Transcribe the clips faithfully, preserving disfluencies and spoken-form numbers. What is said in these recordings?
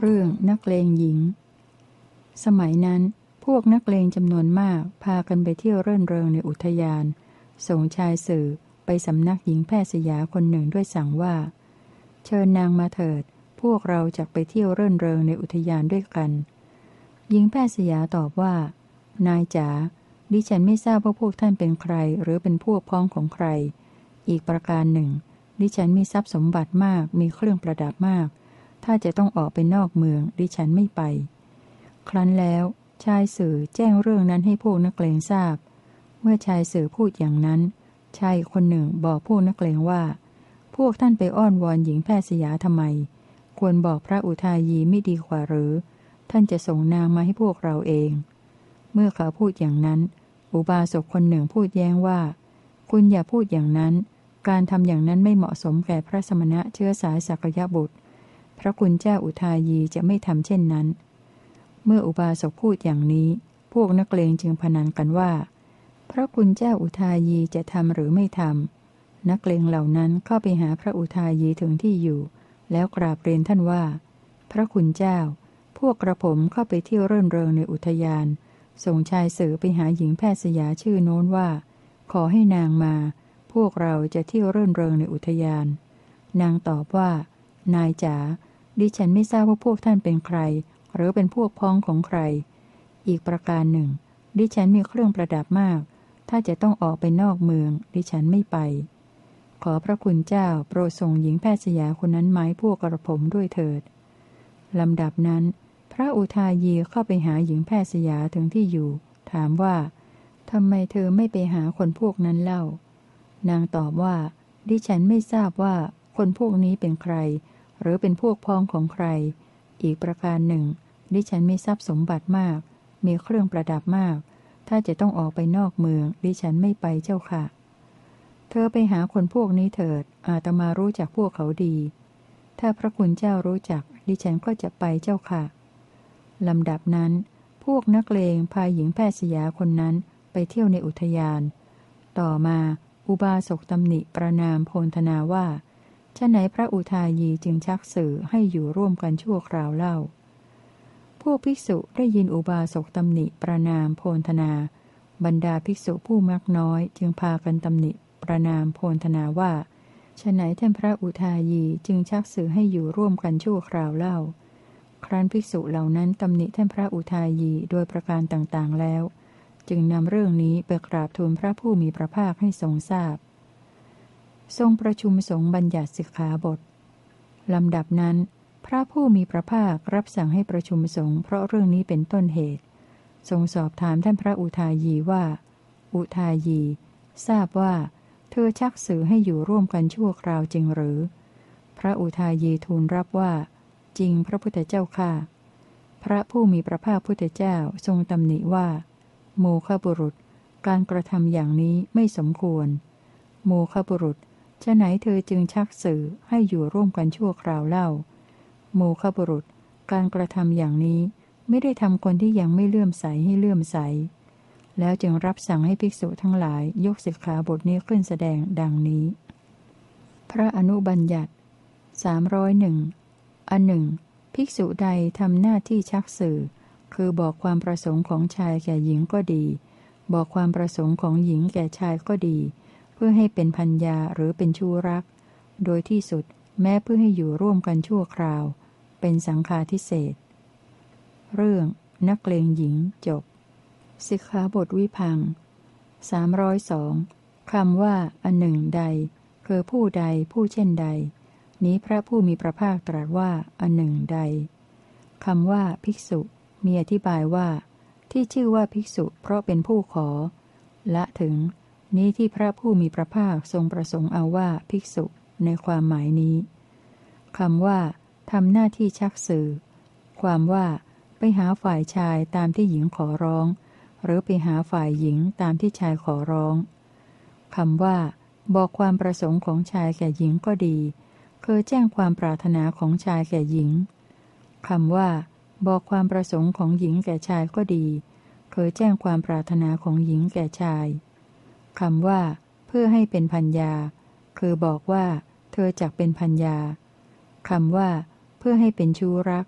เรื่องนักเลงหญิงสมัยนั้นพวกนักเลงจำนวนมากพากันไปเที่ยวเร่นเริงในอุทยานส่งชายสื่อไปสำนักหญิงแพทย์สยาคนหนึ่งด้วยสั่งว่าเชิญนางมาเถิดพวกเราจะไปเที่ยวเร่นเริงในอุทยานด้วยกันหญิงแพทย์สยาตอบว่านายจ๋าดิฉันไม่ทราบว่าพวกท่านเป็นใครหรือเป็นพวกพ้องของใครอีกประการหนึ่งดิฉันมีทรัพย์สมบัติมากมีเครื่องประดับมากถ้าจะต้องออกไปนอกเมืองดิฉันไม่ไปครั้นแล้วชายสื่อแจ้งเรื่องนั้นให้พวกนักเลงทราบเมื่อชายสื่อพูดอย่างนั้นชายคนหนึ่งบอกพวกนักเลงว่าพวกท่านไปอ้อนวอนหญิงแพทย์สยาทำไมควรบอกพระอุทายีไม่ดีกว่าหรือท่านจะส่งนางมาให้พวกเราเองเมื่อเขาพูดอย่างนั้นอุบาสกคนหนึ่งพูดแย้งว่าคุณอย่าพูดอย่างนั้นการทำอย่างนั้นไม่เหมาะสมแก่พระสมณะเชื้อสายสักยบุตรพระคุณเจ้าอุทายีจะไม่ทำเช่นนั้นเมื่ออุบาสกพูดอย่างนี้พวกนักเลงจึงพนันกันว่าพระคุณเจ้าอุทายีจะทำหรือไม่ทำนักเลงเหล่านั้นเข้าไปหาพระอุทายีถึงที่อยู่แล้วกราบเรียนท่านว่าพระคุณเจ้าพวกกระผมเข้าไปเที่ยวเร่นเริงในอุทยานส่งชายสื่อไปหาหญิงแพทย์สยาชื่อโน้นว่าขอให้นางมาพวกเราจะเที่ยวเร่นเริงในอุทยานนางตอบว่านายจ๋าดิฉันไม่ทราบว่าพวกท่านเป็นใครหรือเป็นพวกพ้องของใครอีกประการหนึ่งดิฉันมีเครื่องประดับมากถ้าจะต้องออกไปนอกเมืองดิฉันไม่ไปขอพระคุณเจ้าโปรดส่งหญิงแพทย์สยาคนนั้นมาให้พวกกระผมด้วยเถิดลำดับนั้นพระอุทายีเข้าไปหาหญิงแพทย์สยาถึงที่อยู่ถามว่าทำไมเธอไม่ไปหาคนพวกนั้นเล่านางตอบว่าดิฉันไม่ทราบว่าคนพวกนี้เป็นใครหรือเป็นพวกพ้องของใครอีกประการหนึ่งดิฉันมีทรัพย์สมบัติมากมีเครื่องประดับมากถ้าจะต้องออกไปนอกเมืองดิฉันไม่ไปเจ้าค่ะเธอไปหาคนพวกนี้เถิดอาตมารู้จักพวกเขาดีถ้าพระคุณเจ้ารู้จักดิฉันก็จะไปเจ้าค่ะลำดับนั้นพวกนักเลงพาหญิงแพทย์สยาคนนั้นไปเที่ยวในอุทยานต่อมาอุบาสกตำหนิประนามโพลธนาว่าฉะไหนพระอุทายีจึงชักสื่อให้อยู่ร่วมกันชั่วคราวเล่าพวกภิกษุได้ยินอุบาสกตำหนิประนามโพลธนาบรรดาภิกษุผู้มักน้อยจึงพากันตำหนิประนามโพลธนาว่าฉะไหนท่านพระอุทายีจึงชักสื่อให้อยู่ร่วมกันชั่วคราวเล่าครั้นภิกษุเหล่านั้นตำหนิท่านพระอุทายีโดยประการต่างๆแล้วจึงนำเรื่องนี้ไปกราบทูลพระผู้มีพระภาคให้ทรงทราบทรงประชุมสงฆ์บัญญัติสิกขาบทลำดับนั้นพระผู้มีพระภาครับสั่งให้ประชุมสงฆ์เพราะเรื่องนี้เป็นต้นเหตุทรงสอบถามท่านพระอุทายีว่าอุทายีทราบว่าเธอชักสื่อให้อยู่ร่วมกันชั่วคราวจริงหรือพระอุทายีทูลรับว่าจริงพระพุทธเจ้าค่ะพระผู้มีพระภาคพุทธเจ้าทรงตำหนิว่าโมฆะบุรุษการกระทำอย่างนี้ไม่สมควรโมฆะบุรุษฉะไหนเธอจึงชักสื่อให้อยู่ร่วมกันชั่วคราวเล่าโมฆะบุรุษการกระทำอย่างนี้ไม่ได้ทำคนที่ยังไม่เลื่อมใสให้เลื่อมใสแล้วจึงรับสั่งให้ภิกษุทั้งหลายยกสิกขาบทนี้ขึ้นแสดงดังนี้พระอนุบัญญัติสามร้อยหนึ่งอันหนึ่งภิกษุใดทำหน้าที่ชักสื่อคือบอกความประสงค์ของชายแก่หญิงก็ดีบอกความประสงค์ของหญิงแก่ชายก็ดีเพื่อให้เป็นพัญญาหรือเป็นชู้รักโดยที่สุดแม้เพื่อให้อยู่ร่วมกันชั่วคราวเป็นสังฆาทิเศษเรื่องนักเลงหญิงจบสิกขาบทวิพังสามร้อยสองคำว่าอันหนึ่งใดคือผู้ใดผู้เช่นใดนี้พระผู้มีพระภาคตรัสว่าอันหนึ่งใดคำว่าภิกษุมีอธิบายว่าที่ชื่อว่าภิกษุเพราะเป็นผู้ขอละถึงนี้ที่พระผู้มีพระภาคทรงประสงค์เอาว่าภิกษุในความหมายนี้คำว่าทำหน้าที่ชักสื่อความว่าไปหาฝ่ายชายตามที่หญิงขอร้องหรือไปหาฝ่ายหญิงตามที่ชายขอร้องคำว่าบอกความประสงค์ของชายแก่หญิงก็ดีคือแจ้งความปรารถนาของชายแก่หญิงคำว่าบอกความประสงค์ของหญิงแก่ชายก็ดีคือแจ้งความปรารถนาของหญิงแก่ชายคำว่าเพื่อให้เป็นพัญญาคือบอกว่าเธอจักเป็นพัญญาคำว่าเพื่อให้เป็นชู้รัก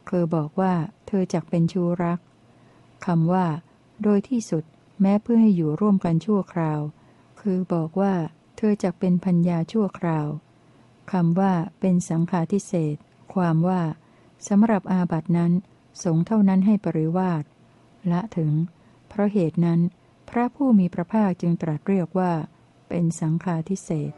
คือบอกว่าเธอจักเป็นชู้รักคำว่าโดยที่สุดแม้เพื่อให้อยู่ร่วมกันชั่วคราวคือบอกว่าเธอจักเป็นพัญญาชั่วคราวคำว่าเป็นสังฆาทิเศษความว่าสำหรับอาบัตินั้นสงฆ์เท่านั้นให้ปริวาสละถึงเพราะเหตุนั้นพระผู้มีพระภาคจึงตรัสเรียกว่าเป็นสังฆาทิเศษ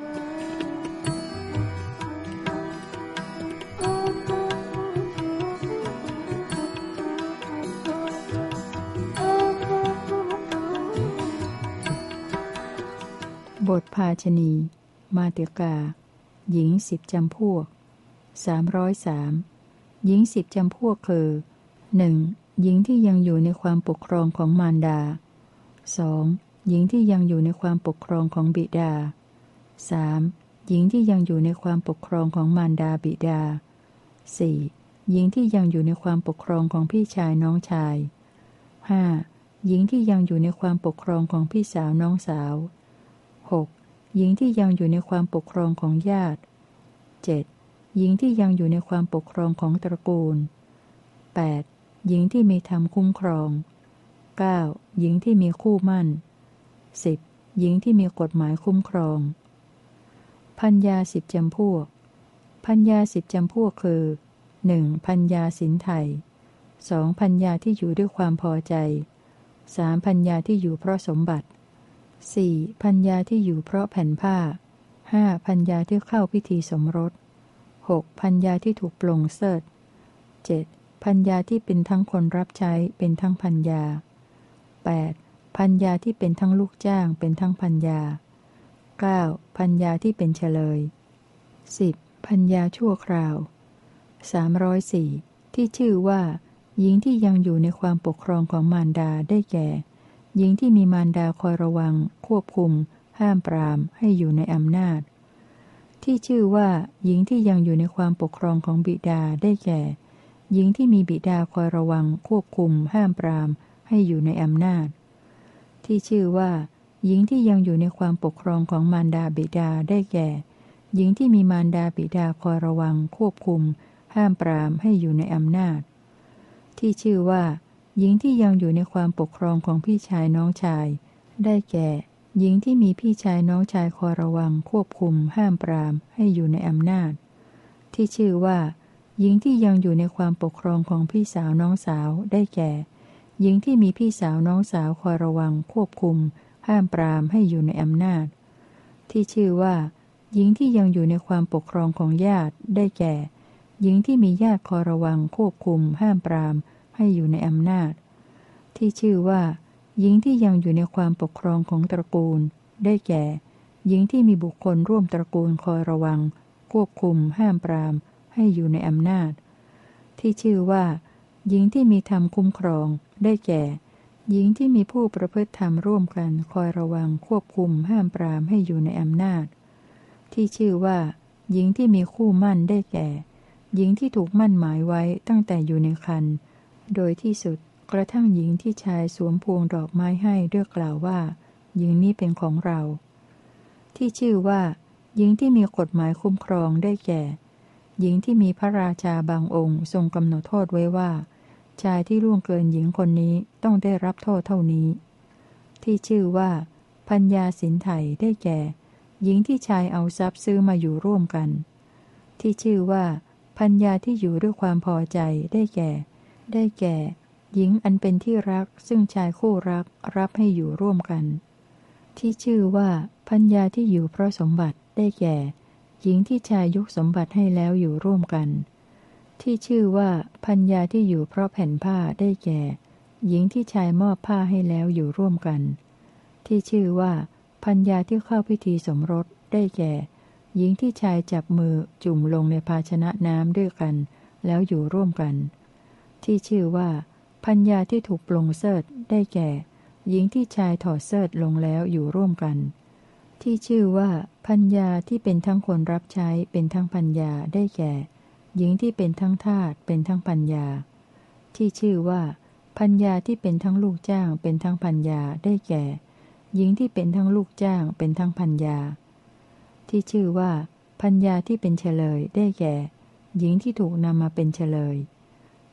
บทภาชณีมาติกาหญิงสิบจำพวกสามร้อยสามหญิงสิบจำพวกคือหนึ่งหญิงที่ยังอยู่ในความปกครองของมารดาสองหญิงที่ยังอยู่ในความปกครองของบิดาสามหญิงที่ยังอยู่ในความปกครองของมารดาบิดาสี่หญิงที่ยังอยู่ในความปกครองของพี่ชายน้องชายห้าหญิงที่ยังอยู่ในความปกครองของพี่สาวน้องสาวหกหญิงที่ยังอยู่ในความปกครองของญาติเจ็ดหญิงที่ยังอยู่ในความปกครองของตระกูลแปดหญิงที่มีธรรมคุ้มครองเก้าหญิงที่มีคู่มั่นสิบหญิงที่มีกฎหมายคุ้มครองพัญญาสิบจำพวกพัญญาสิบจำพวกคือหนึ่งพัญญาสินไทยสองพัญญาที่อยู่ด้วยความพอใจสามพัญญาที่อยู่เพราะสมบัติสี่พัญญาที่อยู่เพราะแผ่นผ้าห้าพัญญาที่เข้าพิธีสมรสหกพัญญาที่ถูกปลงเสิร์ชเจ็ดพัญญาที่เป็นทั้งคนรับใช้เป็นทั้งพัญญาแปดพัญญาที่เป็นทั้งลูกจ้างเป็นทั้งพัญญาเก้าพัญญาที่เป็นเฉลยสิบพัญญาชั่วคราวสามร้อยสี่ที่ชื่อว่าหญิงที่ยังอยู่ในความปกครองของมารดาได้แก่หญิงที่มีมารดาคอยระวังควบคุมห้ามปรามให้อยู่ในอำนาจที่ชื่อว่าหญิงที่ยังอยู่ในความปกครองของบิดาได้แก่หญิงที่มีบิดาคอยระวังควบคุมห้ามปรามให้อยู่ในอำนาจที่ชื่อว่าหญิงที่ยังอยู่ในความปกครองของมารดาบิดาได้แก่หญิงที่มีมารดาบิดาคอยระวังควบคุมห้ามปรามให้อยู่ในอำนาจที่ชื่อว่าหญิงที่ยังอยู่ในความปกครองของพี่ชายน้องชายได้แก่หญิงที่มีพี่ชายน้องชายคอยระวังควบคุมห้ามปรามให้อยู่ในอำนาจที่ชื่อว่าหญิงที่ยังอยู่ในความปกครองของพี่สาวน้องสาวได้แก่หญิงที่มีพี่สาวน้องสาวคอยระวังควบคุมห้ามปรามให้อยู่ในอำนาจที่ชื่อว่าหญิงที่ยังอยู่ในความปกครองของญาติได้แก่หญิงที่มีญาติคอยระวังควบคุมห้ามปรามให้อยู่ในอำนาจที่ชื่อว่าหญิงที่ยังอยู่ในความปกครองของตระกูลได้แก่หญิงที่มีบุคคลร่วมตระกูลคอยระวังควบคุมห้ามปรามให้อยู่ในอำนาจที่ชื่อว่าหญิงที่มีธรรมคุ้มครองได้แก่หญิงที่มีผู้ประพฤติธรรมร่วมกันคอยระวังควบคุมห้ามปรามให้อยู่ในอำนาจที่ชื่อว่าหญิงที่มีคู่มั่นได้แก่หญิงที่ถูกมั่นหมายไว้ตั้งแต่อยู่ในครรภ์โดยที่สุดกระทั่งหญิงที่ชายสวมพวงดอกไม้ให้ด้วยกล่าวว่าหญิงนี้เป็นของเราที่ชื่อว่าหญิงที่มีกฎหมายคุ้มครองได้แก่หญิงที่มีพระราชาบางองค์ทรงกำหนดโทษไว้ว่าชายที่ล่วงเกินหญิงคนนี้ต้องได้รับโทษเท่านี้ที่ชื่อว่าพัญญาสินไถได้แก่หญิงที่ชายเอาทรัพย์ซื้อมาอยู่ร่วมกันที่ชื่อว่าพัญญาที่อยู่ด้วยความพอใจได้แก่ได้แก่หญิงอันเป็นที่รักซึ่งชายคู่รักรับให้อยู่ร่วมกันที่ชื่อว่าพัญญาที่อยู่เพราะสมบัติได้แก่หญิงที่ชายยกสมบัติให้แล้วอยู่ร่วมกันที่ชื่อว่าพัญญาที่อยู่เพราะแผ่นผ้าได้แก่หญิงที่ชายมอบผ้าให้แล้วอยู่ร่วมกันที่ชื่อว่าพัญญาที่เข้าพิธีสมรสได้แก่หญิงที่ชายจับมือจุ่มลงในภาชนะน้ำด้วยกันแล้วอยู่ร่วมกันที่ชื่อว่าพัญญาที่ถูกปลงเสิร์ชได้แก่หญิงที่ชายถอดเสิร์ชลงแล้วอยู่ร่วมกันที่ชื่อว่าพัญญาที่เป็นทั้งคนรับใช้เป็นทั้งพัญญาได้แก่หญิงที่เป็นทั้งทาสเป็นทั้งพัญญาที่ชื่อว่าพัญญาที่เป็นทั้งลูกจ้างเป็นทั้งพัญญาได้แก่หญิงที่เป็นทั้งลูกจ้างเป็นทั้งพัญญาที่ชื่อว่าพัญญาที่เป็นเฉลยได้แก่หญิงที่ถูกนำมาเป็นเฉลย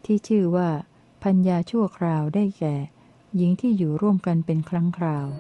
ที่ชื่อว่าพัญญาชั่วคราวได้แก่ หญิงที่อยู่ร่วมกันเป็นครั้งคราว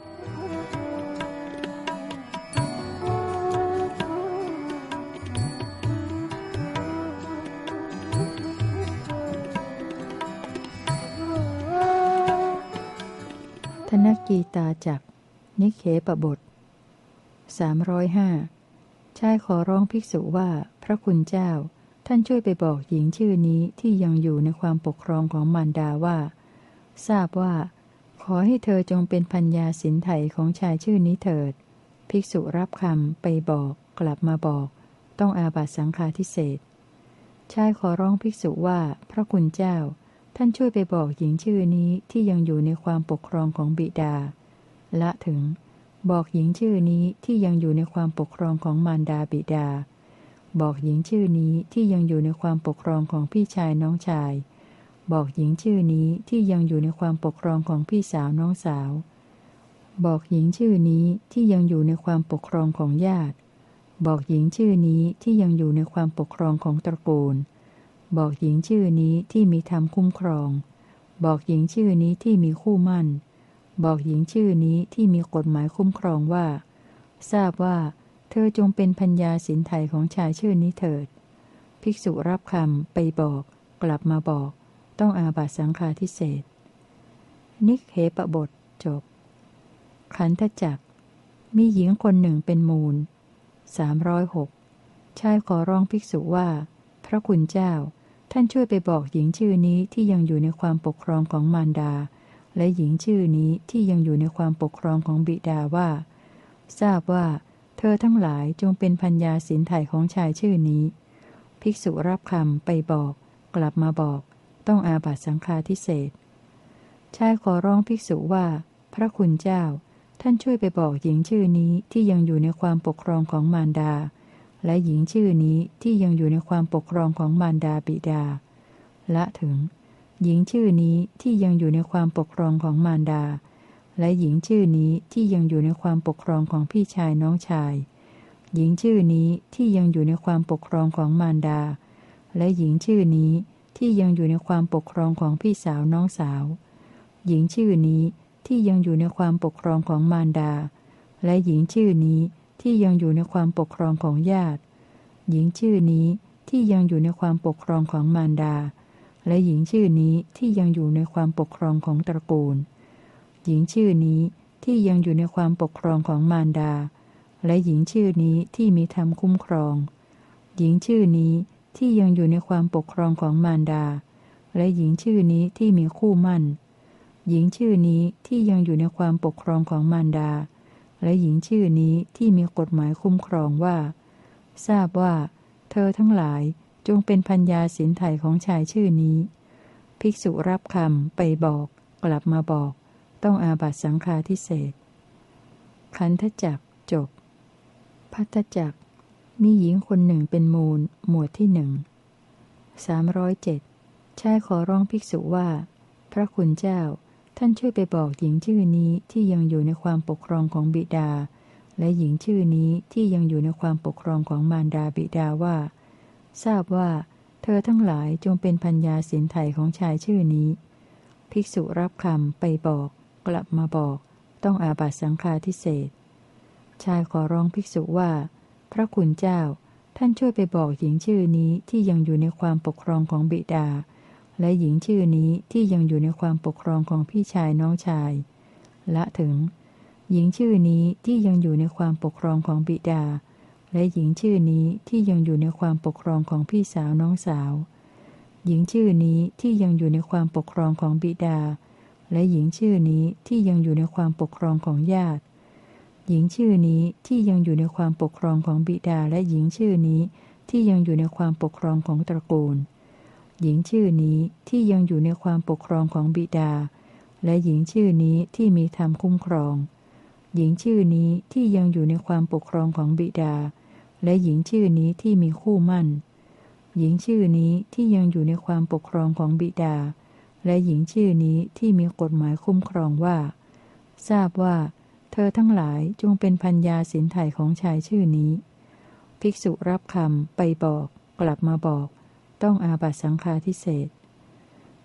ธนกีตาจักนิเคปบทสามร้อยห้าชายขอร้องภิกษุว่าพระคุณเจ้าท่านช่วยไปบอกหญิงชื่อนี้ที่ยังอยู่ในความปกครองของมารดาว่าทราบว่าขอให้เธอจงเป็นพัญญาสินไถของชายชื่อนี้เถิดภิกษุรับคำไปบอกกลับมาบอกต้องอาบัติสังฆาทิเศษชายขอร้องภิกษุว่าพระคุณเจ้าท่านช่วยไปบอกหญิงชื่อนี้ที่ยังอยู่ในความปกครองของบิดาละถึงบอกหญิงชื่อนี้ที่ยังอยู่ในความปกครองของมารดาบิดาบอกหญิงชื่อนี้ที่ยังอยู่ในความปกครองของพี่ชายน้องชายบอกหญิงชื่อนี้ที่ยังอยู่ในความปกครองของพี่สาวน้องสาวบอกหญิงชื่อนี้ที่ยังอยู่ในความปกครองของญาติบอกหญิงชื่อนี้ที่ยังอยู่ในความปกครองของตระกูลบอกหญิงชื่อนี้ที่มีธรรมคุ้มครองบอกหญิงชื่อนี้ที่มีคู่มั่นบอกหญิงชื่อนี้ที่มีกฎหมายคุ้มครองว่าทราบว่าเธอจงเป็นพัญญาสินไถของชายชื่อนี้เถิดภิกษุรับคำไปบอกกลับมาบอกต้องอาบัติสังฆาทิเศษนิเคปบทจบขันธจักมีหญิงคนหนึ่งเป็นมูลสามร้อยหกชายขอร้องภิกษุว่าพระคุณเจ้าท่านช่วยไปบอกหญิงชื่อนี้ที่ยังอยู่ในความปกครองของมารดาและหญิงชื่อนี้ที่ยังอยู่ในความปกครองของบิดาว่าทราบว่าเธอทั้งหลายจงเป็นพัญญาสินไถของชายชื่อนี้ภิกษุรับคำไปบอกกลับมาบอกต้องอาบัติสังฆาทิเศษชายขอร้องภิกษุว่าพระคุณเจ้าท่านช่วยไปบอกหญิงชื่อนี้ที่ยังอยู่ในความปกครองของมารดาและหญิงชื่อนี้ที่ยังอยู่ในความปกครองของมารดาบิดาละถึงหญิงชื่อนี้ที่ยังอยู่ในความปกครองของมารดาและหญิงชื่อนี้ที่ยังอยู่ในความปกครองของพี่ชายน้องชายหญิงชื่อนี้ที่ยังอยู่ในความปกครองของมารดาและหญิงชื่อนี้ที่ยังอยู่ในความปกครองของพี่สาวน้องสาวหญิงชื่อนี้ที่ยังอยู่ในความปกครองของมารดาและหญิงชื่อนี้ที่ยังอยู่ในความปกครองของญาติหญิงชื่อนี้ที่ยังอยู่ในความปกครองของมารดาและหญิงชื่อนี้ที่ยังอยู่ในความปกครองของตระกูลหญิงชื่อนี้ที่ยังอยู่ในความปกครองของมารดาและหญิงชื่อนี้ที่มีธรรมคุ้มครองหญิงชื่อนี้ที่ยังอยู่ในความปกครองของมารดาและหญิงชื่อนี้ที่มีคู่มั่นหญิงชื่อนี้ที่ยังอยู่ในความปกครองของมารดาและหญิงชื่อนี้ที่มีกฎหมายคุ้มครองว่าทราบว่าเธอทั้งหลายจงเป็นพัญญาสินไถของชายชื่อนี้ภิกษุรับคำไปบอกกลับมาบอกต้องอาบัติสังฆาทิเศษขันธจักจบภัทธจักมีหญิงคนหนึ่งเป็นมูลหมวดที่หนึ่งสามร้อยเจ็ดชายขอร้องภิกษุว่าพระคุณเจ้าท่านช่วยไปบอกหญิงชื่อนี้ที่ยังอยู่ในความปกครองของบิดาและหญิงชื่อนี้ที่ยังอยู่ในความปกครองของมารดาบิดาว่าทราบว่าเธอทั้งหลายจงเป็นพัญญาสินไถของชายชื่อนี้ภิกษุรับคำไปบอกกลับมาบอกต้องอาบัติสังฆาทิเศษชายขอร้องภิกษุว่าพระคุณเจ้าท่านช่วยไปบอกหญิงชื่อนี้ที่ยังอยู่ในความปกครองของบิดาและหญิงชื่อนี้ที่ยังอยู่ในความปกครองของพี่ชายน้องชายละถึงหญิงชื่อนี้ที่ยังอยู่ในความปกครองของบิดาและหญิงชื่อนี้ที่ยังอยู่ในความปกครองของพี่สาวน้องสาวหญิงชื่อนี้ที่ยังอยู่ในความปกครองของบิดาและหญิงชื่อนี้ที่ยังอยู่ในความปกครองของญาติหญิงชื่อนี้ที่ยังอยู่ในความปกครองของบิดาและหญิงชื่อนี้ที่ยังอยู่ในความปกครองของตระกูลหญิงชื่อนี้ที่ยังอยู่ในความปกครองของบิดาและหญิงชื่อนี้ที่มีธรรมคุ้มครองหญิงชื่อนี้ที่ยังอยู่ในความปกครองของบิดาและหญิงชื่อนี้ที่มีคู่มั่นหญิงชื่อนี้ที่ยังอยู่ในความปกครองของบิดาและหญิงชื่อนี้ที่มีกฎหมายคุ้มครองว่าทราบว่าเธอทั้งหลายจงเป็นพัญญาสินไถของชายชื่อนี้ภิกษุรับคำไปบอกกลับมาบอกต้องอาบัติสังฆาทิเศษ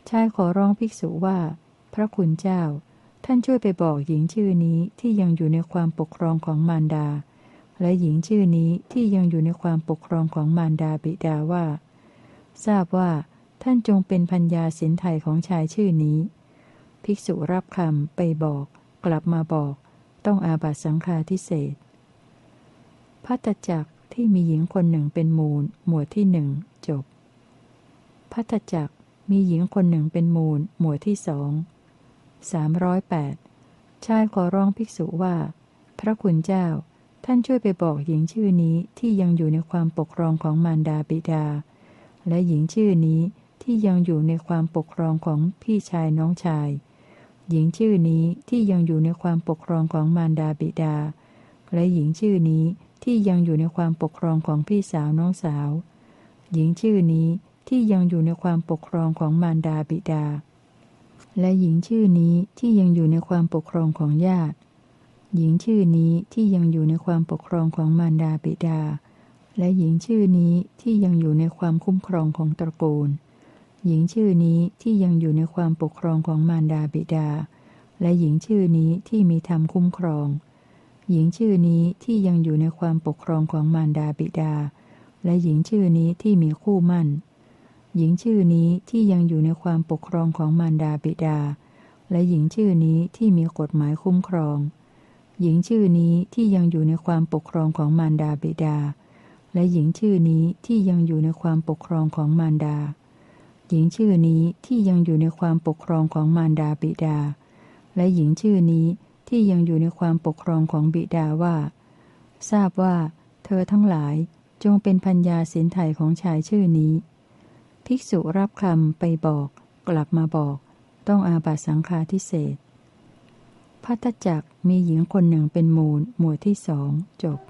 ชายขอร้องภิกษุว่าพระคุณเจ้าท่านช่วยไปบอกหญิงชื่อนี้ที่ยังอยู่ในความปกครองของมารดาและหญิงชื่อนี้ที่ยังอยู่ในความปกครองของมารดาบิดาว่าทราบว่าท่านจงเป็นพัญญาสินไทยของชายชื่อนี้ภิกษุรับคำไปบอกกลับมาบอกต้องอาบัตสังฆาทิเศษภัตตจักรที่มีหญิงคนหนึ่งเป็นมูลหมวดที่หนึ่งจบภัตตจักรมีหญิงคนหนึ่งเป็นมูลหมวดที่สองสามร้อยแปดชายขอร้องภิกษุว่าพระคุณเจ้าท่านช่วยไปบอกหญิงชื่อนี้ที่ยังอยู่ในความปกครองของมารดาบิดาและหญิงชื่อนี้ที่ยังอยู่ในความปกครองของพี่ชายน้องชายหญิงชื่อนี้ที่ยังอยู่ในความปกครองของมารดาบิดาและหญิงชื่อนี้ที่ยังอยู่ในความปกครองของพี่สาวน้องสาวหญิงชื่อนี้ที่ยังอยู่ในความปกครองของมารดาบิดาและหญิงชื่อนี้ที่ยังอยู่ในความปกครองของญาติหญิงชื่อนี้ที่ยังอยู่ในความปกครองของมารดาบิดาและหญิงชื่อนี้ที่ยังอยู่ในความคุ้มครองของตระกูลหญิงชื่อนี้ที่ยังอยู่ในความปกครองของมารดาบิดาและหญิงชื่อนี้ที่มีธรรมคุ้มครองหญิงชื่อนี้ที่ยังอยู่ในความปกครองของมารดาบิดาและหญิงชื่อนี้ที่มีคู่มั่นหญิงชื่อนี้ที่ยังอยู่ในความปกครองของมารดาบิดาและหญิงชื่อนี้ที่มีกฎหมายคุ้มครองหญิงชื่อนี้ที่ยังอยู่ในความปกครองของมารดาบิดาและหญิงชื่อนี้ที่ยังอยู่ในความปกครองของมารดาหญิงชื่อนี้ที่ยังอยู่ในความปกครองของมารดาบิดาและหญิงชื่อนี้ที่ยังอยู่ในความปกครองของบิดาว่าทราบว่าเธอทั้งหลายจงเป็นพัญญาสินไทยของชายชื่อนี้ภิกษุรับคำไปบอกกลับมาบอกต้องอาบัตสังฆาทิเศษภัตตจักรมีหญิงคนหนึ่งเป็นมูลหมวดที่สองจบ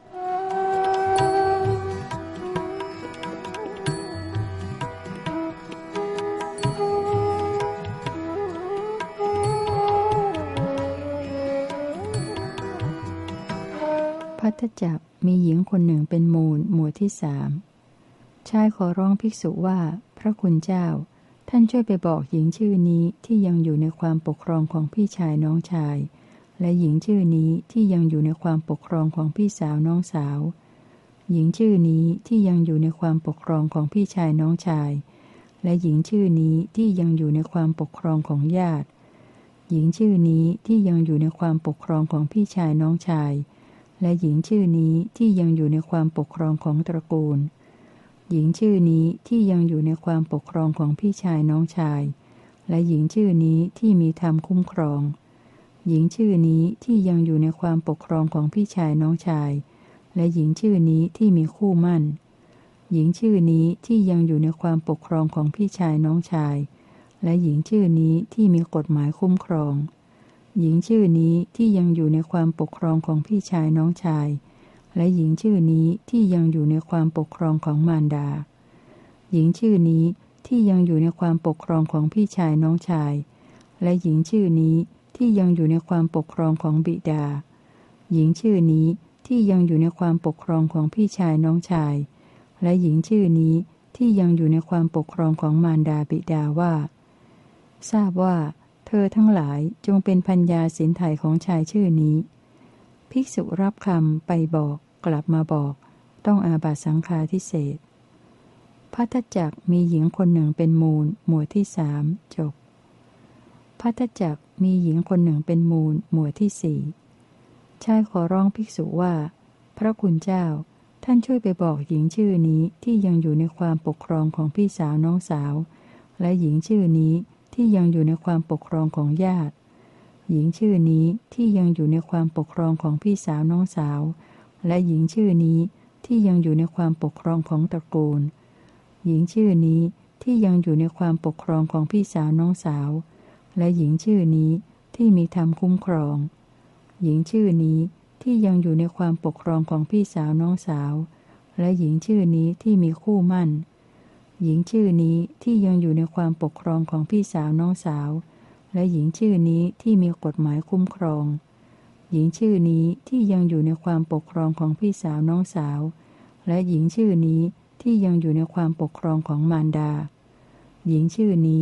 ภัตตจักรมีหญิงคนหนึ่งเป็นมูลหมวดที่สามชายขอร้องภิกษุว่าพระคุณเจ้าท่านช่วยไปบอกหญิงชื่อนี้ที่ยังอยู่ในความปกครองของพี่ชายน้องชายและหญิงชื่อนี้ที่ยังอยู่ในความปกครองของพี่สาวน้องสาวหญิงชื่อนี้ที่ยังอยู่ในความปกครองของพี่ชายน้องชายและหญิงชื่อนี้ที่ยังอยู่ในความปกครองของญาติหญิงชื่อนี้ที่ยังอยู่ในความปกครองของพี่ชายน้องชายและหญิงชื่อนี้ที่ยังอยู่ในความปกครองของตระกูลหญิงชื่อนี้ที่ยังอยู่ในความปกครองของพี่ชายน้องชายและหญิงชื่อนี้ที่มีธรรมคุ้มครองหญิงชื่อนี้ที่ยังอยู่ในความปกครองของพี่ชายน้องชายและหญิงชื่อนี้ที่มีคู่มั่นหญิงชื่อนี้ที่ยังอยู่ในความปกครองของพี่ชายน้องชายและหญิงชื่อนี้ที่มีกฎหมายคุ้มครองหญิงชื่อนี้ที่ยังอยู่ในความปกครองของพี่ชายน้องชายและหญิงชื่อนี้ที่ยังอยู่ในความปกครองของมารดาหญิงชื่อนี้ที่ยังอยู่ในความปกครองของพี่ชายน้องชายและหญิงชื่อนี้ที่ยังอยู่ในความปกครองของบิดาหญิงชื่อนี้ที่ยังอยู่ในความปกครองของพี่ชายน้องชายและหญิงชื่อนี้ที่ยังอยู่ในความปกครองของมารดาบิดาว่าทราบว่าเธอทั้งหลายจงเป็นพัญญาสินไทยของชายชื่อนี้ภิกษุรับคำไปบอกกลับมาบอกต้องอาบัตสังฆาทิเศษภัตตจักรมีหญิงคนหนึ่งเป็นมูลหมวดที่สามจบภัตตจักรมีหญิงคนหนึ่งเป็นมูลหมวดที่สี่ชายขอร้องภิกษุว่าพระคุณเจ้าท่านช่วยไปบอกหญิงชื่อนี้ที่ยังอยู่ในความปกครองของพี่สาวน้องสาวและหญิงชื่อนี้ที่ยังอยู่ในความปกครองของญาติหญิงชื่อนี้ที่ยังอยู่ในความปกครองของพี่สาวน้องสาวและหญิงชื่อนี้ที่ยังอยู่ในความปกครองของตระกูลหญิงชื่อนี้ที่ยังอยู่ในความปกครองของพี่สาวน้องสาวและหญิงชื่อนี้ที่มีธรรมคุ้มครองหญิงชื่อนี้ที่ยังอยู่ในความปกครองของพี่สาวน้องสาวและหญิงชื่อนี้ที่มีคู่มั่นหญิงชื่อนี้ที่ยังอยู่ในความปกครองของพี่สาวน้องสาวและหญิงชื่อนี้ที่มีกฎหมายคุ้มครองหญิงชื่อนี้ที่ยังอยู่ในความปกครองของพี่สาวน้องสาวและหญิงชื่อนี้ที่ยังอยู่ในความปกครองของมารดาหญิงชื่อนี้ที่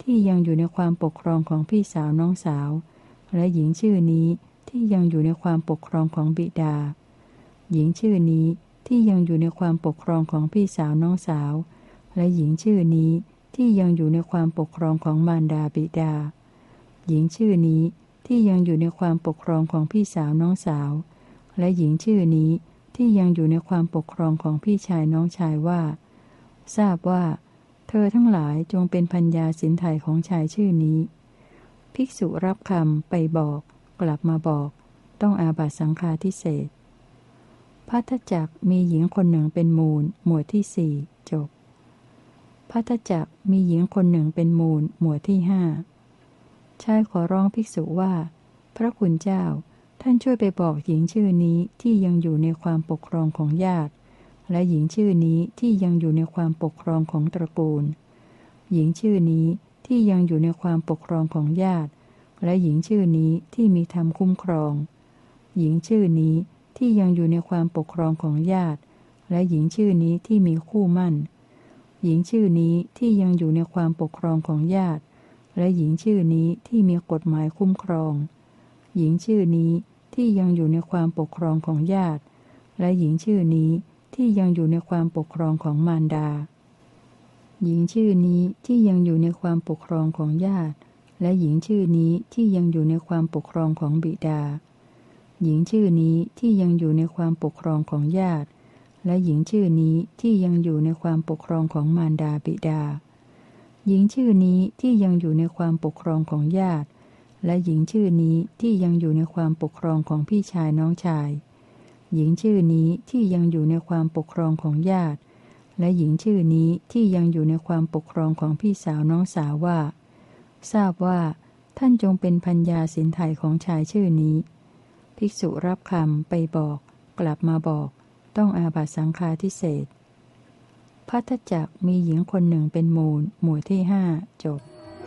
ที่ยังอยู่ในความปกครองของพี่สาวน้องสาวและหญิงชื่อนี้ที่ยังอยู่ในความปกครองของบิดาหญิงชื่อนี้ที่ยังอยู่ในความปกครองของพี่สาวน้องสาวและหญิงชื่อนี้ที่ยังอยู่ในความปกครองของมารดาบิดาหญิงชื่อนี้ที่ยังอยู่ในความปกครองของพี่สาวน้องสาวและหญิงชื่อนี้ที่ยังอยู่ในความปกครองของพี่ชายน้องชายว่าทราบว่าเธอทั้งหลายจงเป็นพัญญาสินไถของชายชื่อนี้ภิกษุรับคำไปบอกกลับมาบอกต้องอาบัติสังฆาทิเศษภัททจักมีหญิงคนหนึ่งเป็นมูลหมวดที่สี่จบภัททจักมีหญิงคนหนึ่งเป็นมูลหมวดที่ห้าชายขอร้องภิกษุว่าพระคุณเจ้าท่านช่วยไปบอกหญิงชื่อนี้ที่ยังอยู่ในความปกครองของญาติและหญิงชื่อนี้ที่ยังอยู่ในความปกครองของตระกูลหญิงชื่อนี้ที่ยังอยู่ในความปกครองของญาติและหญิงชื่อนี้ที่มีธรรมคุ้มครองหญิงชื่อนี้ที่ยังอยู่ในความปกครองของญาติและหญิงชื่อนี้ที่มีคู่มั่นหญิงชื่อนี้ที่ยังอยู่ในความปกครองของญาติและหญิงชื่อนี้ที่มีกฎหมายคุ้มครองหญิงชื่อนี้ที่ยังอยู่ในความปกครองของญาติและหญิงชื่อนี้ที่ยังอยู่ในความปกครองของมารดาหญิงชื่อนี้ที่ยังอยู่ในความปกครองของญาติและหญิงชื่อนี้ที่ยังอยู่ในความปกครองของบิดาหญิงชื่อนี้ที่ยังอยู่ในความปกครองของญาติและหญิงชื่อนี้ที่ยังอยู่ในความปกครองของมารดาบิดาหญิงชื่อนี้ที่ยังอยู่ในความปกครองของญาติและหญิงชื่อนี้ที่ยังอยู่ในความปกครองของพี่ชายน้องชายหญิงชื่อนี้ที่ยังอยู่ในความปกครองของญาติและหญิงชื่อนี้ที่ยังอยู่ในความปกครองของพี่สาวน้องสาวว่าทราบว่าท่านจงเป็นพัญญาสินไถของชายชื่อนี้ภิกษุรับคำไปบอกกลับมาบอกต้องอาบัติสังฆาทิเศษภัททจักมีหญิงคนหนึ่งเป็นมูลหมวดที่ห้าจบ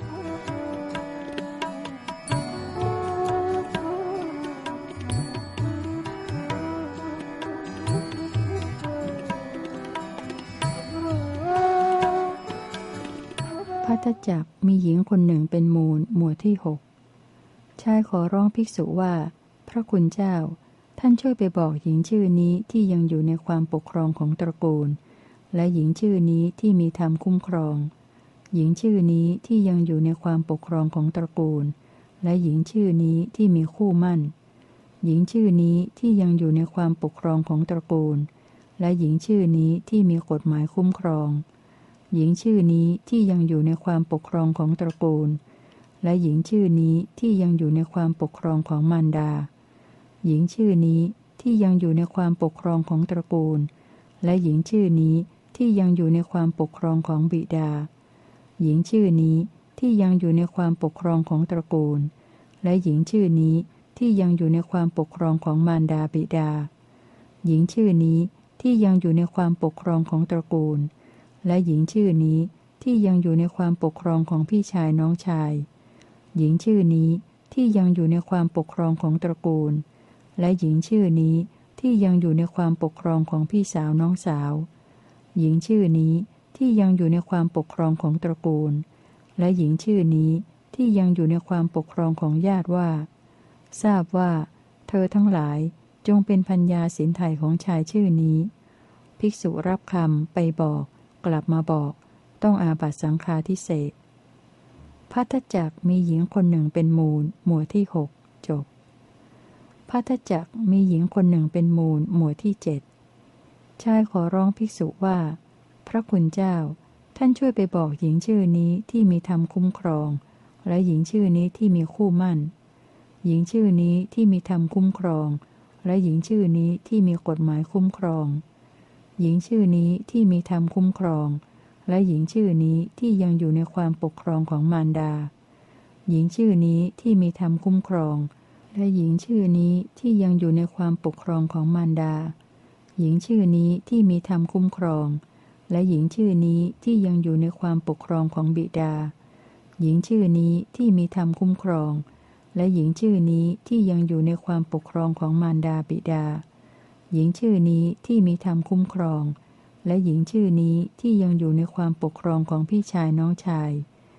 ภัททจักมีหญิงคนหนึ่งเป็นมูลหมวดที่หกชายขอร้องภิกษุว่าพระคุณเจ้าท่านช่วยไปบอกหญิงชื่อนี้ที่ยังอยู่ในความปกครองของตระกูลและหญิงชื่อนี้ที่มีธรรมคุ้มครองหญิงชื่อนี้ที่ยังอยู่ในความปกครองของตระกูลและหญิงชื่อนี้ที่มีคู่มั่นหญิงชื่อนี้ที่ยังอยู่ในความปกครองของตระกูลและหญิงชื่อนี้ที่มีกฎหมายคุ้มครองหญิงชื่อนี้ที่ยังอยู่ในความปกครองของตระกูลและหญิงชื่อนี้ที่ยังอยู่ในความปกครองของมารดาหญิงชื่อนี้ที่ยังอยู่ในความปกครองของตระกูลและหญิงชื่อนี้ที่ยังอยู่ในความปกครองของบิดาหญิงชื่อนี้ที่ยังอยู่ในความปกครองของตระกูลและหญิงชื่อนี้ที่ยังอยู่ในความปกครองของมารดาบิดาหญิงชื่อนี้ที่ยังอยู่ในความปกครองของตระกูลและหญิงชื่อนี้ที่ยังอยู่ในความปกครองของพี่ชายน้องชายหญิงชื่อนี้ที่ยังอยู่ในความปกครองของตระกูลและหญิงชื่อนี้ที่ยังอยู่ในความปกครองของพี่สาวน้องสาวหญิงชื่อนี้ที่ยังอยู่ในความปกครองของตระกูลและหญิงชื่อนี้ที่ยังอยู่ในความปกครองของญาติว่าทราบว่าเธอทั้งหลายจงเป็นพัญญาสินไถของชายชื่อนี้ภิกษุรับคำไปบอกกลับมาบอกต้องอาบัติสังฆาทิเศษภัททจักมีหญิงคนหนึ่งเป็นมูลหมวดที่หกจบภัททจักมีหญิงคนหนึ่งเป็นมูลหมวดที่เจ็ดชายขอร้องภิกษุว่าพระคุณเจ้าท่านช่วยไปบอกหญิงชื่อนี้ที่มีธรรมคุ้มครองและหญิงชื่อนี้ที่มีคู่มั่นหญิงชื่อนี้ที่มีธรรมคุ้มครองและหญิงชื่อนี้ที่มีกฎหมายคุ้มครองหญิงชื่อนี้ที่มีธรรมคุ้มครองและหญิงชื่อนี้ที่ยังอยู่ในความปกครองของมารดาหญิงชื่อนี้ที่มีธรรมคุ้มครองและหญิงชื่อนี้ที่ยังอยู่ในความปกครองของมารดาหญิงชื่อนี้ที่มีธรรมคุ้มครองและหญิงชื่อนี้ที่ยังอยู่ในความปกครองของบิดาหญิงชื่อนี้ที่มีธรรมคุ้มครองและหญิงชื่อนี้ที่ยังอยู่ในความปกครองของมารดาบิดาหญิงชื่อนี้ที่มีธรรมคุ้มครองและหญิงชื่อนี้ที่ยังอยู่ในความปกครองของพี่ชายน้องชาย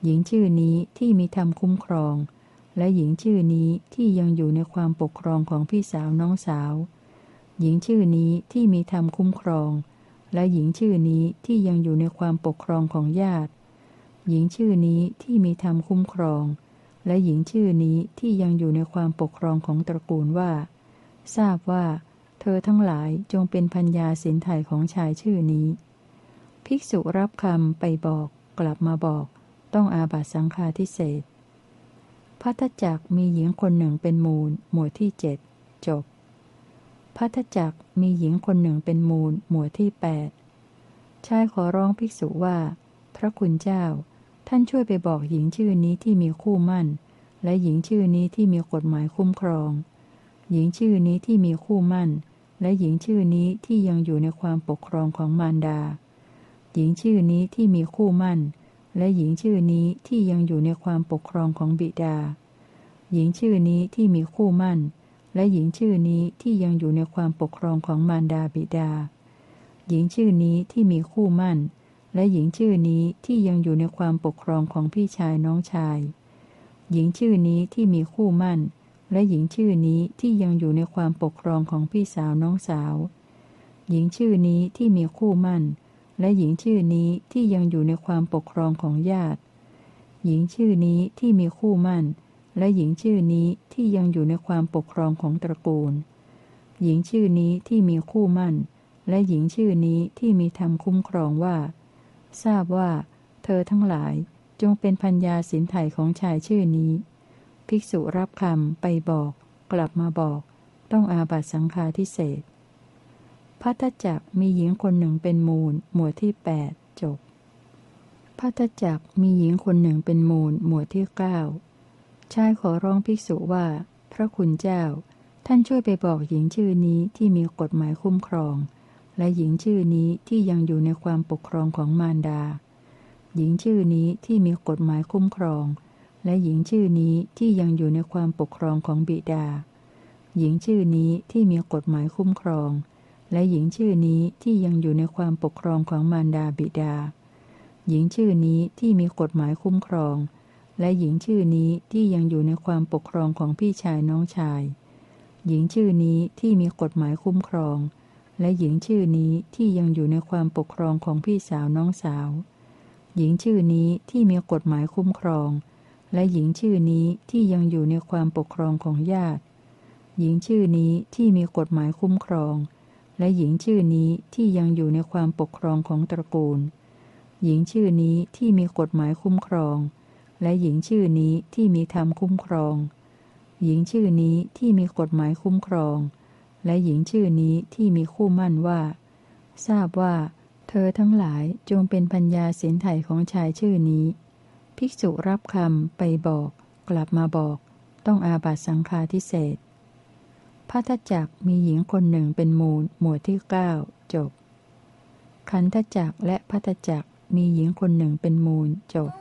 หญิงชื่อนี้ที่มีธรรมคุ้มครองและหญิงชื่อนี้ที่ยังอยู่ในความปกครองของพี่สาวน้องสาวหญิงชื่อนี้ที่มีธรรมคุ้มครองและหญิงชื่อนี้ที่ยังอยู่ในความปกครองของญาติหญิงชื่อนี้ที่มีธรรมคุ้มครองและหญิงชื่อนี้ที่ยังอยู่ในความปกครองของตระกูลว่าทราบว่าเธอทั้งหลายจงเป็นพัญญาสินไถ่ของชายชื่อนี้ภิกษุรับคำไปบอกกลับมาบอกต้องอาบัติสังฆาทิเศษภัททจักมีหญิงคนหนึ่งเป็นมูลหมวดที่เจ็ดจบภัททจักมีหญิงคนหนึ่งเป็นมูลหมวดที่แปดชายขอร้องภิกษุว่าพระคุณเจ้าท่านช่วยไปบอกหญิงชื่อนี้ที่มีคู่มั่นและหญิงชื่อนี้ที่มีกฎหมายคุ้มครองหญิงชื่อนี้ที่มีคู่มั่นและหญิงชื่อนี้ที่ยังอยู่ในความปกครองของมารดาหญิงชื่อนี้ที่มีคู่มั่นและหญิงชื่อนี้ที่ยังอยู่ในความปกครองของบิดาหญิงชื่อนี้ที่มีคู่มั่นและหญิงชื่อนี้ที่ยังอยู่ในความปกครองของมารดาบิดาหญิงชื่อนี้ที่มีคู่มั่นและหญิงชื่อนี้ที่ยังอยู่ในความปกครองของพี่ชายน้องชายหญิงชื่อนี้ที่มีคู่มั่นและหญิงชื่อนี้ที่ยังอยู่ในความปกครองของพี่สาวน้องสาวหญิงชื่อนี้ที่มีคู่มั่นและหญิงชื่อนี้ที่ยังอยู่ในความปกครองของญาติหญิงชื่อนี้ที่มีคู่มั่นและหญิงชื่อนี้ที่ยังอยู่ในความปกครองของตระกูลหญิงชื่อนี้ที่มีคู่มั่นและหญิงชื่อนี้ที่มีธรรมคุ้มครองว่าทราบว่าเธอทั้งหลายจงเป็นพัญญาสินไถ่ของชายชื่อนี้ภิกษุรับคำไปบอกกลับมาบอกต้องอาบัติสังฆาทิเศษภัททจักมีหญิงคนหนึ่งเป็นมูลหมวดที่แปดจบภัททจักมีหญิงคนหนึ่งเป็นมูลหมวดที่เก้าชายขอร้องภิกษุว่าพระคุณเจ้าท่านช่วยไปบอกหญิงชื่อนี้ที่มีกฎหมายคุ้มครองและหญิงชื่อนี้ที่ยังอยู่ในความปกครองของมารดาหญิงชื่อนี้ที่มีกฎหมายคุ้มครองและหญิงชื่อนี้ที่ยังอยู่ในความปกครองของบิดาหญิงชื่อนี้ที่มีกฎหมายคุ้มครองและหญิงชื่อนี้ที่ยังอยู่ในความปกครองของมารดาบิดาหญิงชื่อนี้ที่มีกฎหมายคุ้มครองและหญิงชื่อนี้ที่ยังอยู่ในความปกครองของพี่ชายน้องชายหญิงชื่อนี้ที่มีกฎหมายคุ้มครองและหญิงชื่อนี้ที่ยังอยู่ในความปกครองของพี่สาวน้องสาวหญิงชื่อนี้ที่มีกฎหมายคุ้มครองและหญิงชื่อนี้ที่ยังอยู่ในความปกครองของญาติหญิงชื่อนี้ที่มีกฎหมายคุ้มครองและหญิงชื่อนี้ที่ยังอยู่ในความปกครองของตระกูลหญิงชื่อนี้ที่มีกฎหมายคุ้มครองและหญิงชื่อนี้ที่มีธรรมคุ้มครองหญิงชื่อนี้ที่มีกฎหมายคุ้มครองและหญิงชื่อนี้ที่มีคู่มั่นว่าทราบว่าเธอทั้งหลายจงเป็นพัญญาสินไถ่ของชายชื่อนี้ภิกษุรับคำไปบอกกลับมาบอกต้องอาบัติสังฆาทิเศษภัททจักมีหญิงคนหนึ่งเป็นมูลหมวดที่เก้าจบขันธจักและภัททจักมีหญิงคนหนึ่งเป็นมูลจบ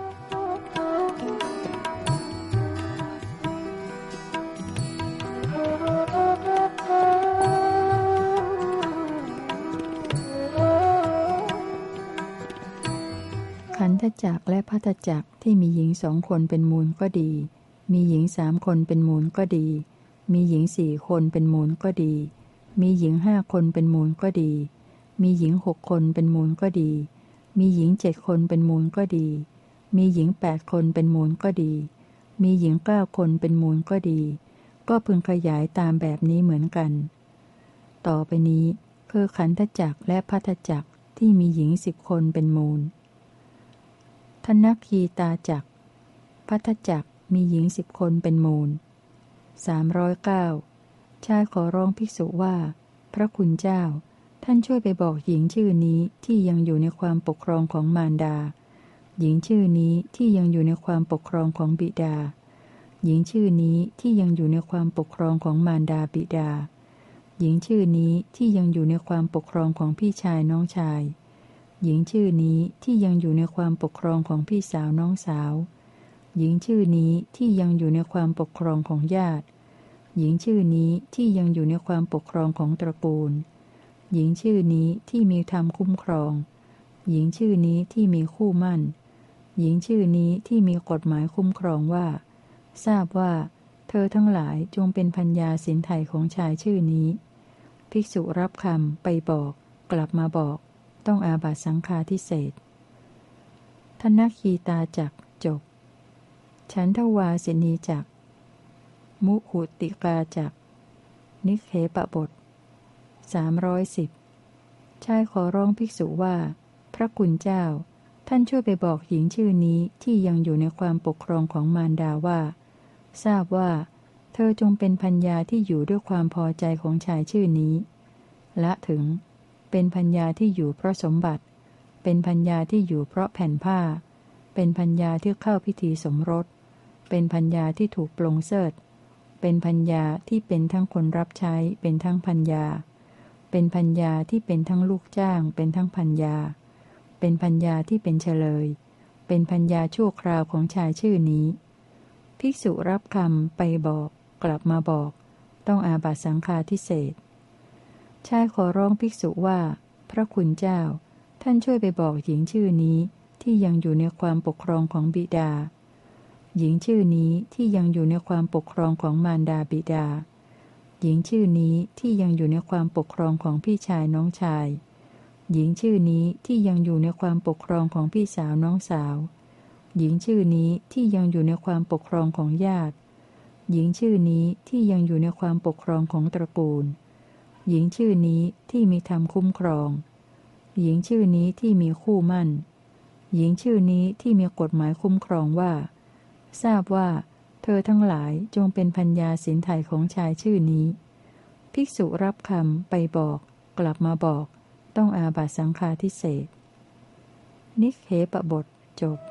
ขันธจักและภัททจักที่มีหญิงสองคนเป็นมูลก็ดีมีหญิงสามคนเป็นมูลก็ดีมีหญิงสี่คนเป็นมูลก็ดีมีหญิงห้าคนเป็นมูลก็ดีมีหญิงหกคนเป็นมูลก็ดีมีหญิงเจ็ดคนเป็นมูลก็ดีมีหญิงแปดคนเป็นมูลก็ดีมีหญิงเก้าคนเป็นมูลก็ดีก็พึงขยายตามแบบนี้เหมือนกันต่อไปนี้คือขันธจักและภัททจักที่มีหญิงสิบคนเป็นมูลทนัคคีตาจักภัททจักมีหญิงสิบคนเป็นมูลสามร้อยเก้าชายขอร้องภิกษุว่าพระคุณเจ้าท่านช่วยไปบอกหญิงชื่อนี้ที่ยังอยู่ในความปกครองของมารดาหญิงชื่อนี้ที่ยังอยู่ในความปกครองของบิดาหญิงชื่อนี้ที่ยังอยู่ในความปกครองของมารดาบิดาหญิงชื่อนี้ที่ยังอยู่ในความปกครองของพี่ชายน้องชายหญิงชื่อนี้ที่ยังอยู่ในความปกครองของพี่สาวน้องสาวหญิงชื่อนี้ที่ยังอยู่ในความปกครองของญาติหญิงชื่อนี้ที่ยังอยู่ในความปกครองของตระกูลหญิงชื่อนี้ที่มีธรรมคุ้มครองหญิงชื่อนี้ที่มีคู่มั่นหญิงชื่อนี้ที่มีกฎหมายคุ้มครองว่าทราบว่าเธอทั้งหลายจงเป็นพัญญาสินไถ่ของชายชื่อนี้ภิกษุรับคำไปบอกกลับมาบอกต้องอาบัตสังฆาทิเศษทนคีตาจักจบฉันทวาสินีจักมุหุติกาจักนิเคปบทสามร้อยสิบชายขอร้องภิกษุว่าพระคุณเจ้าท่านช่วยไปบอกหญิงชื่อนี้ที่ยังอยู่ในความปกครองของมารดาว่าทราบว่าเธอจงเป็นพัญญาที่อยู่ด้วยความพอใจของชายชื่อนี้ละถึงเป็นพัญญาที่อยู่เพราะสมบัติเป็นพัญญาที่อยู่เพราะแผ่นผ้าเป็นพัญญาที่เข้าพิธีสมรสเป็นพัญญาที่ถูกปลงเสิร์ธเป็นพัญญาที่เป็นทั้งคนรับใช้เป็นทั้งพัญญาเป็นพัญญาที่เป็นทั้งลูกจ้างเป็นทั้งพัญญาเป็นพัญญาที่เป็นเฉลยเป็นพัญญาชั่วคราวของชายชื่อนี้ภิกษุรับคำไปบอกกลับมาบอกต้องอาบัตสังฆาทิเศษชายขอร้องภิกษุว่าพระคุณเจ้าท่านช่วยไปบอกหญิงชื่อนี้ที่ยังอยู่ในความปกครองของบิดาหญิงชื่อนี้ที่ยังอยู่ในความปกครองของมารดาบิดาหญิงชื่อนี้ที่ยังอยู่ในความปกครองของพี่ชายน้องชายหญิงชื่อนี้ที่ยังอยู่ในความปกครองของพี่สาวน้องสาวหญิงชื่อนี้ที่ยังอยู่ในความปกครองของญาติหญิงชื่อนี้ที่ยังอยู่ในความปกครองของตระกูลหญิงชื่อนี้ที่มีธรรมคุ้มครองหญิงชื่อนี้ที่มีคู่มั่นหญิงชื่อนี้ที่มีกฎหมายคุ้มครองว่าทราบว่าเธอทั้งหลายจงเป็นพัญญาสินไถ่ของชายชื่อนี้ภิกษุรับคำไปบอกกลับมาบอกต้องอาบัตสังฆาทิเศษนิเคปบทจบ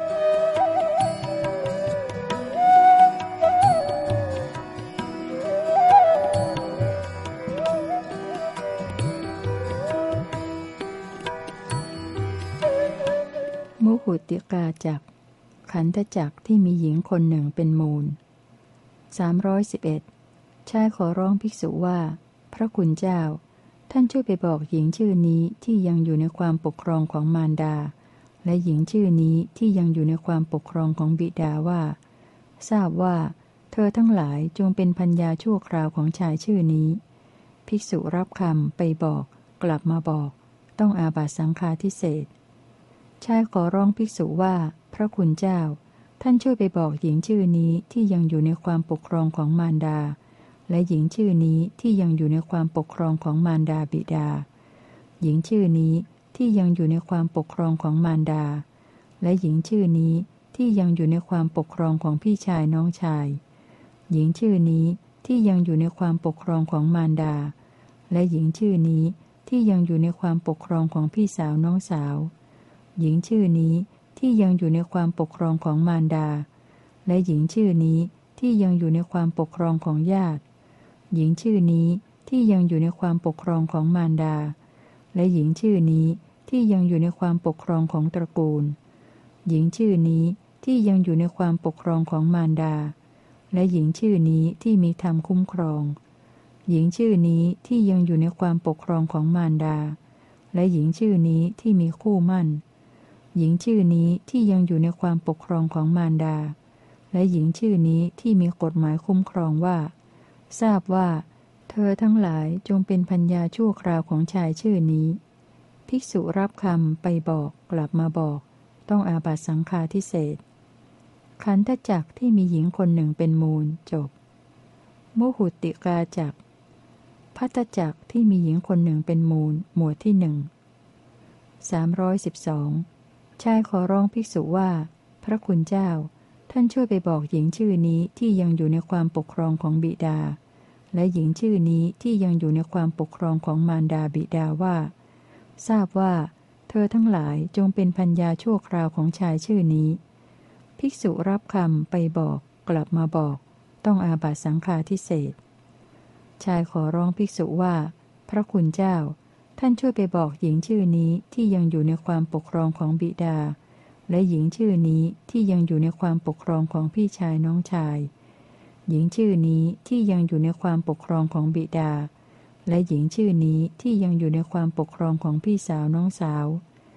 มุหุติกาจักขันธจักที่มีหญิงคนหนึ่งเป็นมูลสามร้อยสิบเอ็ดชายขอร้องภิกษุว่าพระคุณเจ้าท่านช่วยไปบอกหญิงชื่อนี้ที่ยังอยู่ในความปกครองของมารดาและหญิงชื่อนี้ที่ยังอยู่ในความปกครองของบิดาว่าทราบว่าเธอทั้งหลายจงเป็นพัญญาชั่วคราวของชายชื่อนี้ภิกษุรับคำไปบอกกลับมาบอกต้องอาบัตสังฆาทิเศษชายขอร้องภิกษุว่าพระคุณเจ้าท่านช่วยไปบอกหญิงชื่อนี้ที่ยังอยู่ในความปกครองของมารดาและหญิงชื่อนี้ที่ยังอยู่ในความปกครองของมารดาบิดาหญิงชื่อนี้ที่ยังอยู่ในความปกครองของมารดาและหญิงชื่อนี้ที่ยังอยู่ในความปกครองของพี่ชายน้องชายหญิงชื่อนี้ที่ยังอยู่ในความปกครองของมารดาและหญิงชื่อนี้ที่ยังอยู่ในความปกครองของพี่สาวน้องสาวหญิงชื่อนี้ที่ยังอยู่ในความปกครองของมารดาและหญิงชื่อนี้ที่ยังอยู่ในความปกครองของญาติหญิงชื่อนี้ที่ยังอยู่ในความปกครองของมารดาและหญิงชื่อนี้ที่ยังอยู่ในความปกครองของตระกูลหญิงชื่อนี้ที่ยังอยู่ในความปกครองของมารดาและหญิงชื่อนี้ที่มีธรรมคุ้มครองหญิงชื่อนี้ที่ยังอยู่ในความปกครองของมารดาและหญิงชื่อนี้ที่มีคู่มั่นหญิงชื่อนี้ที่ยังอยู่ในความปกครองของมารดาและหญิงชื่อนี้ที่มีกฎหมายคุ้มครองว่าทราบว่าเธอทั้งหลายจงเป็นพัญญาชั่วคราวของชายชื่อนี้ภิกษุรับคำไปบอกกลับมาบอกต้องอาบัตสังฆาทิเศษขันธจักที่มีหญิงคนหนึ่งเป็นมูลจบมุหุติกาจักภัตตจักที่มีหญิงคนหนึ่งเป็นมูลหมวดที่หนึ่งสามร้อยสิบสองชายขอร้องภิกษุว่าพระคุณเจ้าท่านช่วยไปบอกหญิงชื่อนี้ที่ยังอยู่ในความปกครองของบิดาและหญิงชื่อนี้ที่ยังอยู่ในความปกครองของมารดาบิดาว่าทราบว่าเธอทั้งหลายจงเป็นพัญญาชั่วคราวของชายชื่อนี้ภิกษุรับคำไปบอกกลับมาบอกต้องอาบัตสังฆาทิเศษชายขอร้องภิกษุว่าพระคุณเจ้าท่านช่วยไปบอกหญิงชื่อนี้ที่ยังอยู่ในความปกครองของบิดาและหญิงชื่อนี้ที่ยังอยู่ในความปกครองของพี่ชายน้องชายหญิงชื่อนี้ที่ยังอยู่ในความปกครองของบิดาและหญิงชื่อนี้ที่ยังอยู่ในความปกครองของพี่สาวน้องสาว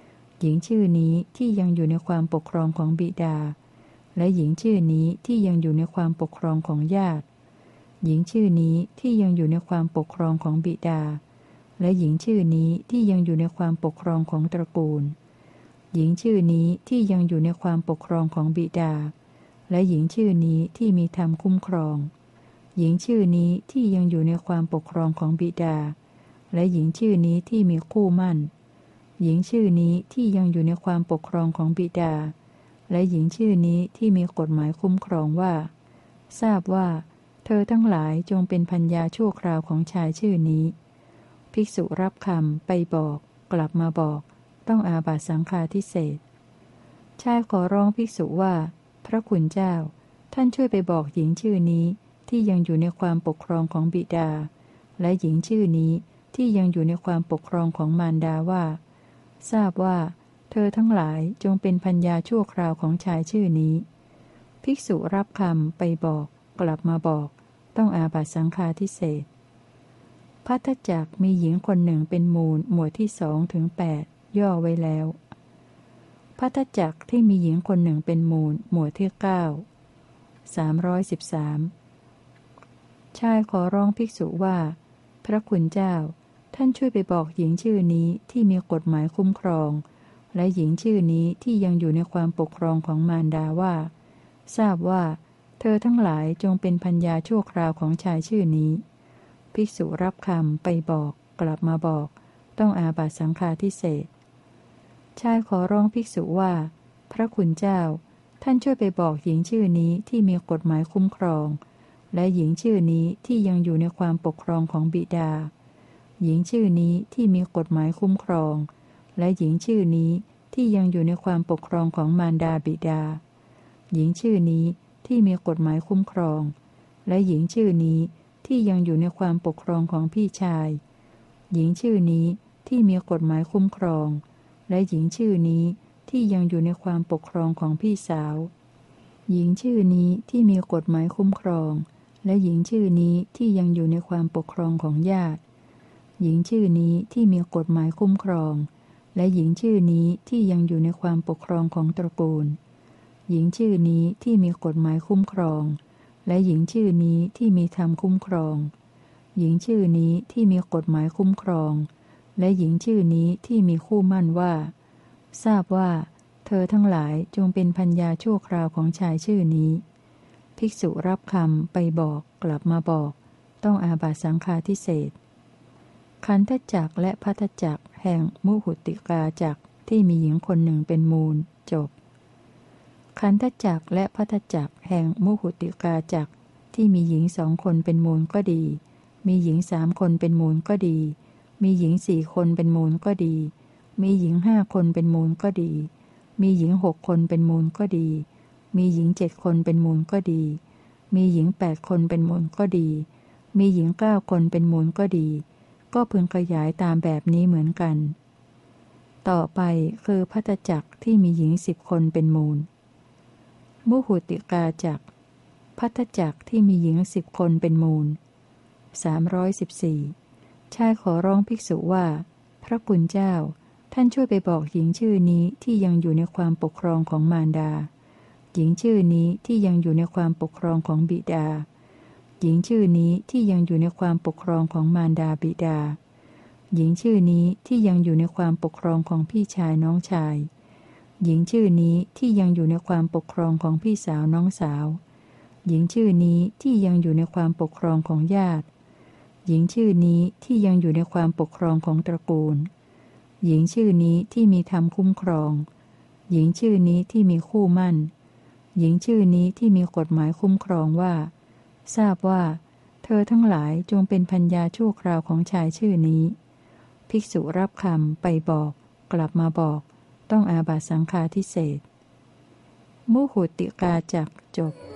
หญิงชื่อนี้ที่ยังอยู่ในความปกครองของบิดาและหญิงชื่อนี้ที่ยังอยู่ในความปกครองของญาติหญิงชื่อนี้ที่ยังอยู่ในความปกครองของบิดาและหญิงชื่อนี้ที่ยังอยู่ในความปกครองของตระกูลหญิงชื่อนี้ที่ยังอยู่ในความปกครองของบิดาและหญิงชื่อนี้ที่มีธรรมคุ้มครองหญิงชื่อนี้ที่ยังอยู่ในความปกครองของบิดาและหญิงชื่อนี้ที่มีคู่มั่นหญิงชื่อนี้ที่ยังอยู่ในความปกครองของบิดาและหญิงชื่อนี้ที่มีกฎหมายคุ้มครองว่าทราบว่าเธอทั้งหลายจงเป็นพัญญาชั่วคราวของชายชื่อนี้ภิกษุรับคำไปบอกกลับมาบอกต้องอาบัติสังฆาทิเศษชายขอร้องภิกษุว่าพระคุณเจ้าท่านช่วยไปบอกหญิงชื่อนี้ที่ยังอยู่ในความปกครองของบิดาและหญิงชื่อนี้ที่ยังอยู่ในความปกครองของมารดาว่าทราบว่าเธอทั้งหลายจงเป็นพัญญาชั่วคราวของชายชื่อนี้ภิกษุรับคำไปบอกกลับมาบอกต้องอาบัติสังฆาทิเศษภัททจักมีหญิงคนหนึ่งเป็นมูลหมวดที่สองถึงแปดย่อไว้แล้วภัททจักที่มีหญิงคนหนึ่งเป็นมูลหมวดที่เก้าสามร้อยสิบสามชายขอร้องภิกษุว่าพระคุณเจ้าท่านช่วยไปบอกหญิงชื่อนี้ที่มีกฎหมายคุ้มครองและหญิงชื่อนี้ที่ยังอยู่ในความปกครองของมารดาว่าทราบว่าเธอทั้งหลายจงเป็นพัญญาชั่วคราวของชายชื่อนี้ภิกษุรับคำไปบอกกลับมาบอกต้องอาบัติสังฆาทิเศษชายขอร้องภิกษุว่าพระคุณเจ้าท่านช่วยไปบอกหญิงชื่อนี้ที่มีกฎหมายคุ้มครองและหญิงชื่อนี้ที่ยังอยู่ในความปกครองของบิดาหญิงชื่อนี้ที่มีกฎหมายคุ้มครองและหญิงชื่อนี้ที่ยังอยู่ในความปกครองของมารดาบิดาหญิงชื่อนี้ที่มีกฎหมายคุ้มครองและหญิงชื่อนี้ที่ยังอยู่ในความปกครองของพี่ชายหญิงชื่อนี้ที่มีกฎหมายคุ้มครองและหญิงชื่อนี้ที่ยังอยู่ในความปกครองของพี่สาวหญิงชื่อนี้ที่มีกฎหมายคุ้มครองและหญิงชื่อนี้ที่ยังอยู่ในความปกครองของญาติหญิงชื่อนี้ที่มีกฎหมายคุ้มครองและหญิงชื่อนี้ที่ยังอยู่ในความปกครองของตระกูลหญิงชื่อนี้ที่มีกฎหมายคุ้มครองและหญิงชื่อนี้ที่มีธรรมคุ้มครองหญิงชื่อนี้ที่มีกฎหมายคุ้มครองและหญิงชื่อนี้ที่มีคู่มั่นว่าทราบว่าเธอทั้งหลายจงเป็นพัญญาชั่วคราวของชายชื่อนี้ภิกษุรับคำไปบอกกลับมาบอกต้องอาบัติสังฆาทิเศษขันธจักและภัททจักแห่งมุหุติกาจักที่มีหญิงคนหนึ่งเป็นมูลจบขันธจักและภัททจักแห่งมุหุติกาจักที่มีหญิงสองคนเป็นมูลก็ดีมีหญิงสามคนเป็นมูลก็ดีมีหญิงสี่คนเป็นมูลก็ดีมีหญิงห้าคนเป็นมูลก็ดีมีหญิงหกคนเป็นมูลก็ดีมีหญิงเจ็ดคนเป็นมูลก็ดีมีหญิงแปดคนเป็นมูลก็ดีมีหญิงเก้าคนเป็นมูลก็ดีก็พึงขยายตามแบบนี้เหมือนกันต่อไปคือภัททจักที่มีหญิงสิบคนเป็นมูลมุหุติกาจักภัททจักที่มีหญิงสิบคนเป็นมูลสามร้อยสิบสี่ชายขอร้องภิกษุว่าพระคุณเจ้าท่านช่วยไปบอกหญิงชื่อนี้ที่ยังอยู่ในความปกครองของมารดาหญิงชื่อนี้ที่ยังอยู่ในความปกครองของบิดาหญิงชื่อนี้ที่ยังอยู่ในความปกครองของมารดาบิดาหญิงชื่อนี้ที่ยังอยู่ในความปกครองของพี่ชายน้องชายหญิงชื่อนี้ที่ยังอยู่ในความปกครองของพี่สาวน้องสาวหญิงชื่อนี้ที่ยังอยู่ในความปกครองของญาติหญิงชื่อนี้ที่ยังอยู่ในความปกครองของตระกูลหญิงชื่อนี้ที่มีธรรมคุ้มครองหญิงชื่อนี้ที่มีคู่มั่นหญิงชื่อนี้ที่มีกฎหมายคุ้มครองว่าทราบว่าเธอทั้งหลายจงเป็นพัญญาชั่วคราวของชายชื่อนี้ภิกษุรับคำไปบอกกลับมาบอกต้องอาบัติสังฆาทิเศษมุหุติกาจักจบ